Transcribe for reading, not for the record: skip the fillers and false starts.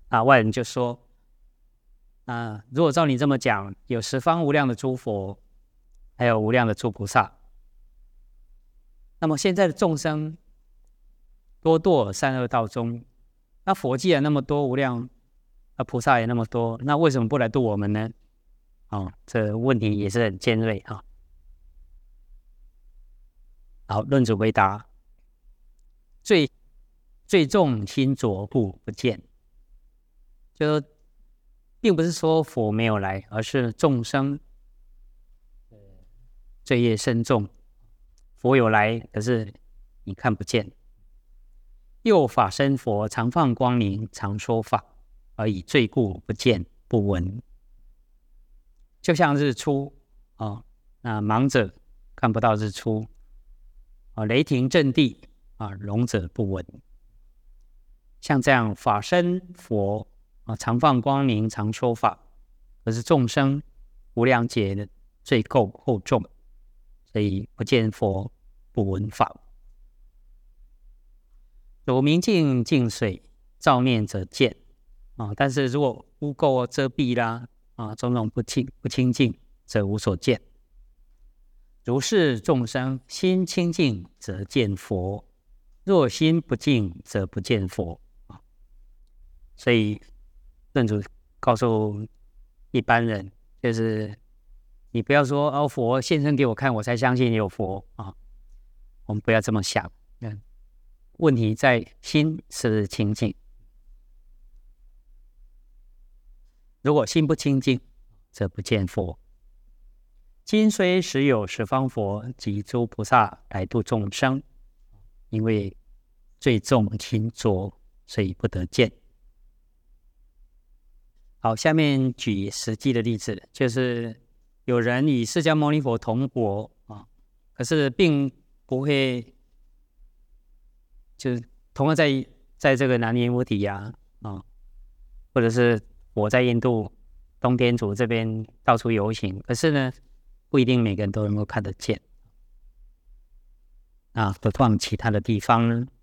外人就说如果照你这么讲，有十方无量的诸佛，还有无量的诸菩萨，那么现在的众生多堕三恶道中，那佛既然那么多无量，菩萨也那么多，那为什么不来度我们呢？这问题也是很尖锐啊。好，论主回答：最重心浊故不见，就并不是说佛没有来，而是众生罪业深重，佛有来，可是你看不见。又法身佛常放光明，常说法，而以罪故不见不闻。就像日出那盲者看不到日出雷霆震地聋者不闻。像这样法身佛常放光明，常说法，可是众生无量劫的罪垢厚重，所以不见佛，不闻法。如明镜净水，照面则见但是如果污垢遮蔽啦种种不清净，则无所见。如是众生心清净，则见佛；若心不净，则不见佛。所以论主告诉一般人，就是你不要说佛现身给我看，我才相信有佛我们不要这么想。问题在心是不是清净？如果心不清净，则不见佛。今虽实有十方佛及诸菩萨来度众生，因为罪重心浊，所以不得见。好，下面举实际的例子，就是有人与释迦牟尼佛同国可是并不会就是同样在这个南阎浮提或者是我在印度东天竺这边到处游行，可是呢不一定每个人都能够看得见何况其他的地方呢